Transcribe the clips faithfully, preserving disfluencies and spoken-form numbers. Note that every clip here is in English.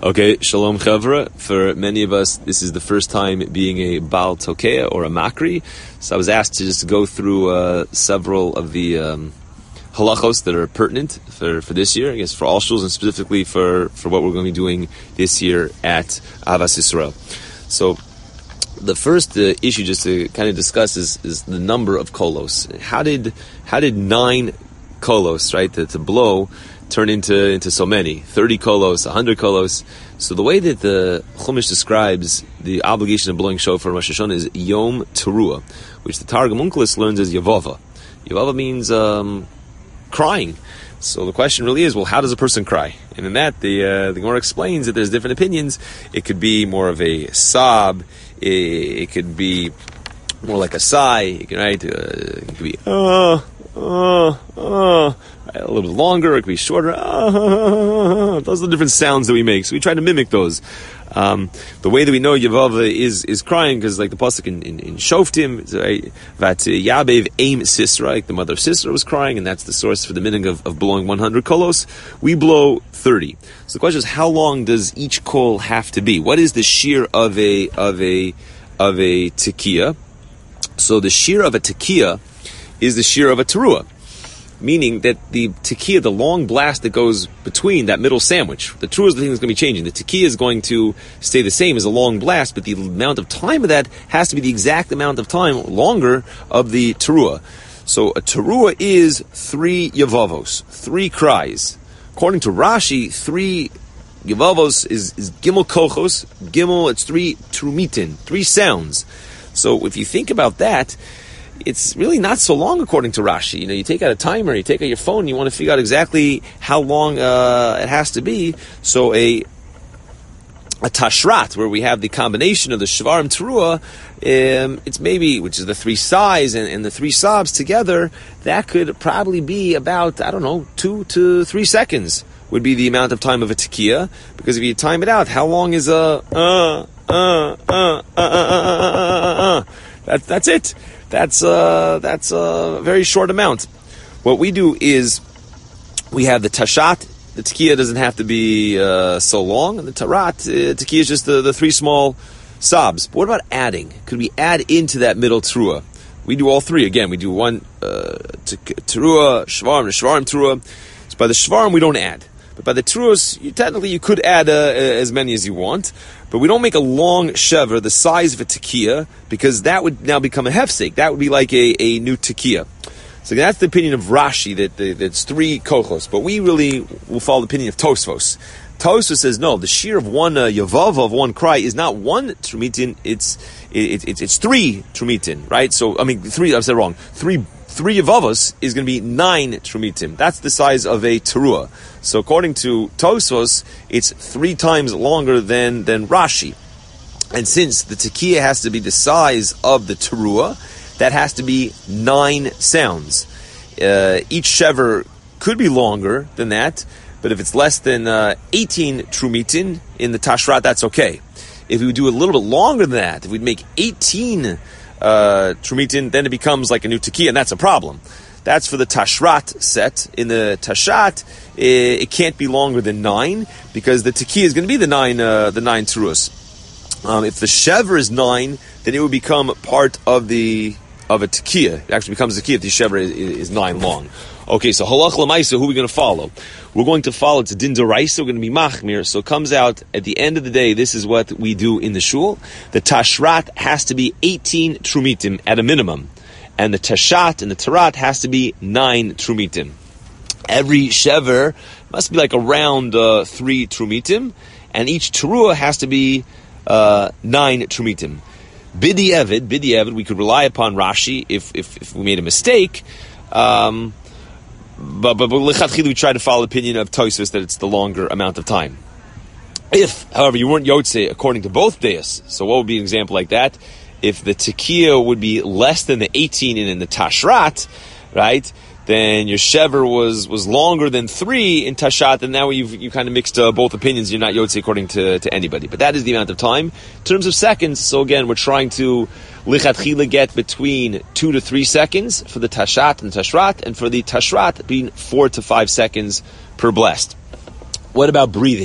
Okay, Shalom Chavra. For many of us, this is the first time being a Baal Tokea or a Makri. So I was asked to just go through uh, several of the um, halachos that are pertinent for, for this year, I guess for all shuls, and specifically for, for what we're going to be doing this year at Ahavas Yisrael. So the first uh, issue just to kind of discuss is, is the number of kolos. How did how did nine kolos, right, to, to blow, turn into, into so many? thirty kolos, one hundred kolos. So the way that the Chumash describes the obligation of blowing shofar in Rosh Hashanah is Yom Teruah, which the Targum Onkelos learns as Yavava. Yavava means um, crying. So the question really is, well, how does a person cry? And in that, the uh, the Gemara explains that there's different opinions. It could be more of a sob. It, it could be more like a sigh. It could, right? Uh, it could be, oh, oh, oh. A little bit longer, it could be shorter. Ah, those are the different sounds that we make. So we try to mimic those. Um, the way that we know Yavava is is crying, because like the pasuk in, in, in Shoftim, that Yabev aim Sisra, like the mother of Sisra was crying, and that's the source for the meaning of, of blowing one hundred kolos. We blow thirty. So the question is, how long does each kol have to be? What is the shear of a of a of a tekiah? So the shear of a tekiah is the shear of a teruah. Meaning that the tekiah, the long blast that goes between that middle sandwich, the teruah is the thing that's going to be changing. The tekiah is going to stay the same as a long blast, but the amount of time of that has to be the exact amount of time longer of the teruah. So a teruah is three yavavos, three cries. According to Rashi, three yavavos is, is gimel kochos. Gimel, it's three trumitin, three sounds. So if you think about that, it's really not so long according to Rashi. You know, you take out a timer, you take out your phone, you want to figure out exactly how long uh, it has to be. So a a tashrat, where we have the combination of the shvarim teruah, um, it's maybe, which is the three sighs and, and the three sobs together, that could probably be about, I don't know, two to three seconds would be the amount of time of a tekiah. Because if you time it out, how long is a uh, uh, uh, uh, uh, uh, uh, uh, that, that's it. That's uh, that's a very short amount. What we do is we have the tashat. The tekiah doesn't have to be uh, so long, and the tarat uh, tekiah is just the, the three small sobs. But what about adding? Could we add into that middle teruah? We do all three. Again, we do one uh, teruah, shvarim, shvarim teruah. So by the shvarim we don't add, but by the teruahs, you, technically you could add uh, as many as you want. But we don't make a long shever the size of a tekiah, because that would now become a hefsek. That would be like a, a new tekiah. So that's the opinion of Rashi, that the, that's three kochos. But we really will follow the opinion of Tosfos. Tosfos says no, the shear of one uh, yavav, of one cry, is not one trumitin, it's it, it, it's three trumitin, right? So, I mean, three, I said wrong. Three Three yavavos is going to be nine trumitim. That's the size of a teruah. So according to Tosfos, it's three times longer than, than Rashi. And since the tekiah has to be the size of the teruah, that has to be nine sounds. Uh, each shever could be longer than that, but if it's less than uh, eighteen trumitin in the tashrat, that's okay. If we would do a little bit longer than that, if we'd make eighteen Uh, trumitin, then it becomes like a new tekiah, and that's a problem. That's for the tashrat set. In the tashat, it, it can't be longer than nine, because the tekiah is going to be the nine, uh, the nine teruahs. Um, if the shever is nine, then it would become part of the of a tekiah. It actually becomes a tekiah if the shever is, is nine long. Okay, so halach l'maisa, who are we going to follow? We're going to follow, it's a din d'oraisa, we're going to be machmir, so it comes out, at the end of the day, this is what we do in the shul. The tashrat has to be eighteen trumitim at a minimum, and the tashat and the tarat has to be nine trumitim. Every shever must be like around uh, three trumitim, and each teruah has to be uh, nine trumitim. Bidi Evid, Bidi Evid, we could rely upon Rashi if, if, if we made a mistake, um... But but, but we try to follow the opinion of Tosfos that it's the longer amount of time. If, however, you weren't Yotze according to both deis, so what would be an example like that? If the tekiah would be less than the eighteen in, in the tashrat, right, then your shever was, was longer than three in tashat, and now you've you kind of mixed uh, both opinions. You're not Yotze according to, to anybody. But that is the amount of time. In terms of seconds, so again, we're trying to lichatchila get between two to three seconds for the tashat and tashrat, and for the tashrat being four to five seconds per blast. What about breathing?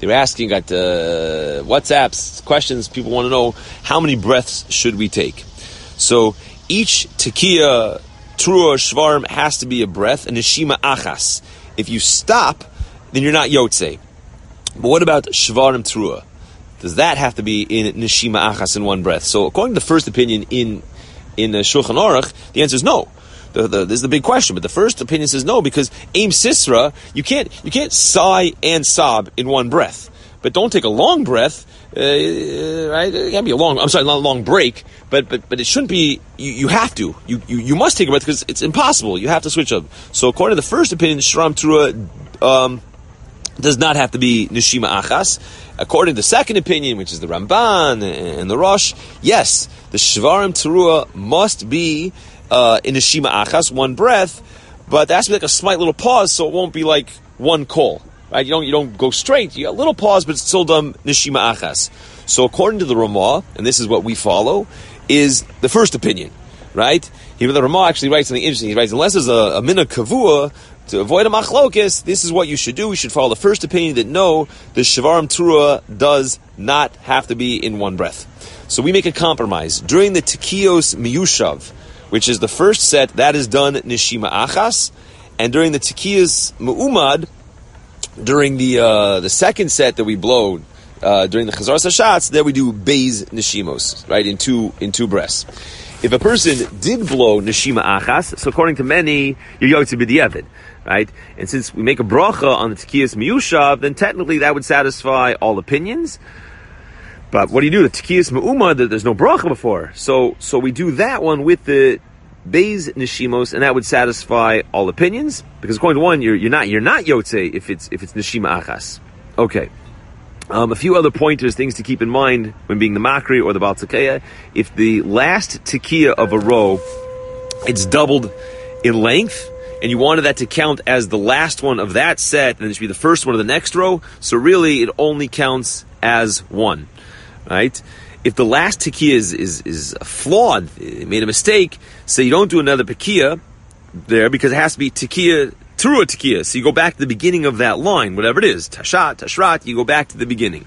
They were asking, got uh, WhatsApps, questions. People want to know how many breaths should we take. So each tekiya, trua, shvarim has to be a breath, and neshima achas. If you stop, then you're not yotze. But what about shvarim trua? Does that have to be in neshima achas in one breath? So according to the first opinion in in uh, Shulchan Aruch, the answer is no. The, the, this is the big question, but the first opinion says no, because aim sisra, you can't you can't sigh and sob in one breath. But don't take a long breath, uh, right? It can't be a long. I'm sorry, not a long break, but but but it shouldn't be. You, you have to. You, you you must take a breath because it's impossible. You have to switch up. So according to the first opinion, shram trua um, does not have to be neshima achas. According to the second opinion, which is the Ramban and the Rosh, yes, the shvarim trua must be. Uh, in neshima achas, one breath, but there has to be like a slight little pause, so it won't be like one call, right? You don't you don't go straight. You got a little pause, but it's still done neshima achas. So according to the Ramah, and this is what we follow, is the first opinion, right? Even the Ramah actually writes something interesting. He writes, unless there's a, a minhag kavua to avoid a machlokes, this is what you should do. We should follow the first opinion that no, the shvarim trua does not have to be in one breath. So we make a compromise during the tekiyos miyushav, which is the first set, that is done neshima achas, and during the tekiyas mu'umad, during the uh, the second set that we blow uh, during the chazar sashatz, there we do beis neshimos, right, in two in two breaths. If a person did blow neshima achas, so according to many, you're yotze b'diavad, right? And since we make a bracha on the tekiyas miyushav, then technically that would satisfy all opinions. But what do you do? The tekiyas me'uma, there's no bracha before. So so we do that one with the beis neshimos, and that would satisfy all opinions. Because according to one, you're you're not you're not yotze if it's if it's neshima achas. Okay. Um, a few other pointers, things to keep in mind when being the makri or the Baal Tekeya. If the last tekiya of a row, it's doubled in length, and you wanted that to count as the last one of that set, and it should be the first one of the next row, so really it only counts as one. Right? If the last tekiya is, is, is flawed, it made a mistake, so you don't do another tekiya there because it has to be tekiya, trua tekiya. So you go back to the beginning of that line, whatever it is, tashat, tashrat, you go back to the beginning.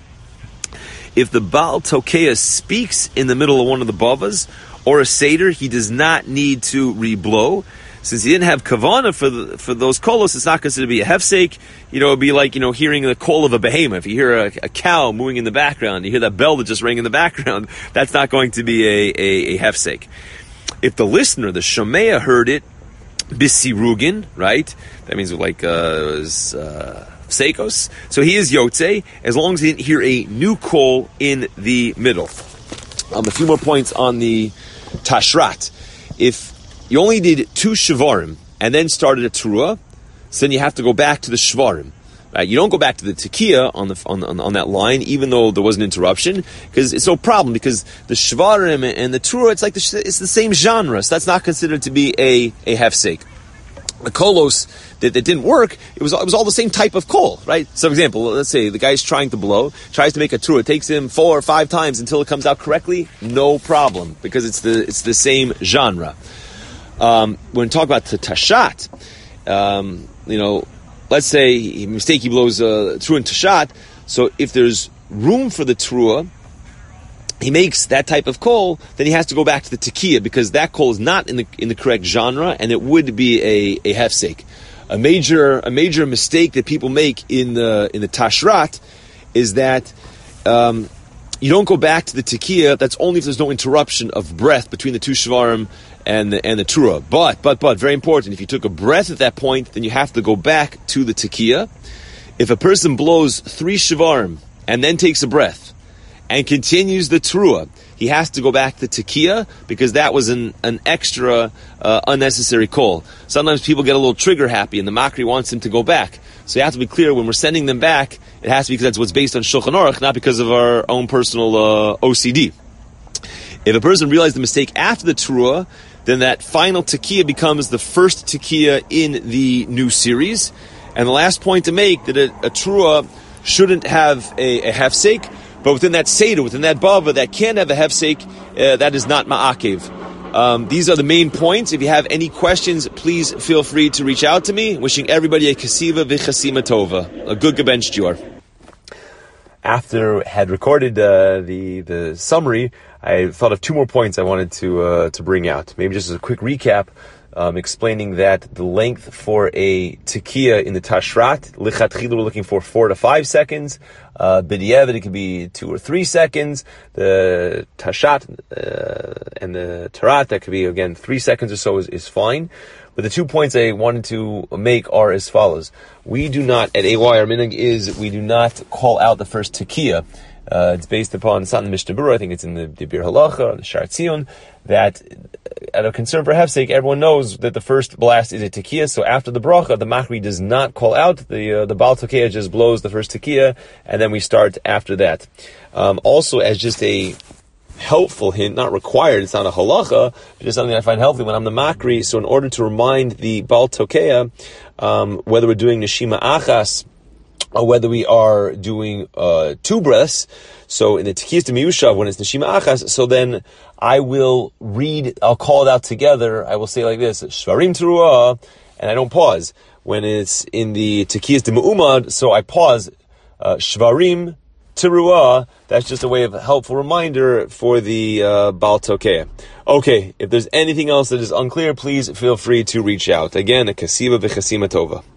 If the Baal Tokeya speaks in the middle of one of the bavas or a seder, he does not need to reblow. Since he didn't have kavana for the, for those kolos, it's not considered to be a hefsek. You know, it'd be like, you know, hearing the call of a behemoth. If you hear a, a cow mooing in the background, you hear that bell that just rang in the background, that's not going to be a, a, a hefsek. If the listener, the shomeya, heard it, bisirugin, right? That means like, uh, uh, sekos. So he is yotze, as long as he didn't hear a new call in the middle. Um, a few more points on the tashrat. If you only did two shvarim and then started a trua, so then you have to go back to the shvarim. Right? You don't go back to the tekiya on the on, on, on that line, even though there was an interruption, because it's no problem. Because the shvarim and the trua, it's like the, it's the same genre, so that's not considered to be a a hefsek. The kolos that, that didn't work, it was it was all the same type of kol, right? So, for example, let's say the guy's trying to blow, tries to make a trua, it takes him four or five times until it comes out correctly. No problem, because it's the it's the same genre. Um, when we talk about the tashat, um, you know, let's say he mistake he blows uh, trua and tashat. So if there's room for the trua, he makes that type of call, then he has to go back to the tekiya because that call is not in the in the correct genre, and it would be a a hefsek. A major a major mistake that people make in the in the tashrat is that um, you don't go back to the tekiya. That's only if there's no interruption of breath between the two shvarim and the, and the trua. But, but, but, very important, if you took a breath at that point, then you have to go back to the tekiya. If a person blows three shvarim and then takes a breath and continues the trua, he has to go back to tekiya because that was an, an extra uh, unnecessary call. Sometimes people get a little trigger happy and the makri wants him to go back. So you have to be clear, when we're sending them back, it has to be because that's what's based on Shulchan Aruch, not because of our own personal uh, O C D. If a person realized the mistake after the trua, then that final tekiya becomes the first tekiya in the new series. And the last point to make, that a, a trua shouldn't have a, a hefsek, but within that seder, within that bava, that can have a hefsek, uh, that is not ma'akev. Um, these are the main points. If you have any questions, please feel free to reach out to me. Wishing everybody a kasiva v'chasima tova, a good gebench jar. after I had recorded uh, the the summary, I thought of two more points I wanted to uh, to bring out. Maybe just as a quick recap, um, explaining that the length for a tekiah in the Tashrat, lichatchila, we're looking for four to five seconds. Uh, B'diavad, it could be two or three seconds. The Tashat uh, and the Tarat, that could be, again, three seconds or so is, is fine. But the two points I wanted to make are as follows. We do not, at A Y, our minhag is, we do not call out the first tekiah. Uh, it's based upon, it's not in the Mishnah Berurah, I think it's in the, the Bir Halacha, the Shar Tzion, that out of concern for hef's sake, everyone knows that the first blast is a tekiah, so after the bracha, the machri does not call out, the uh, the Baal Tekiah just blows the first tekiah, and then we start after that. Um, also, as just a helpful hint, not required, it's not a halacha, but just something I find helpful when I'm the makri, so in order to remind the Baal Tekiah, um, whether we're doing Neshima Achas, or whether we are doing uh, two breaths, so in the Tekiyas de Miyushav, when it's Neshima Achas, so then I will read, I'll call it out together, I will say like this, Shvarim Teruah, and I don't pause. When it's in the Tekiyas de Mu'umad, so I pause, uh, Shvarim Teruah, that's just a way of a helpful reminder for the uh, Baal Tekiah. Okay, if there's anything else that is unclear, please feel free to reach out. Again, a Kasiva V'Chasima Tova.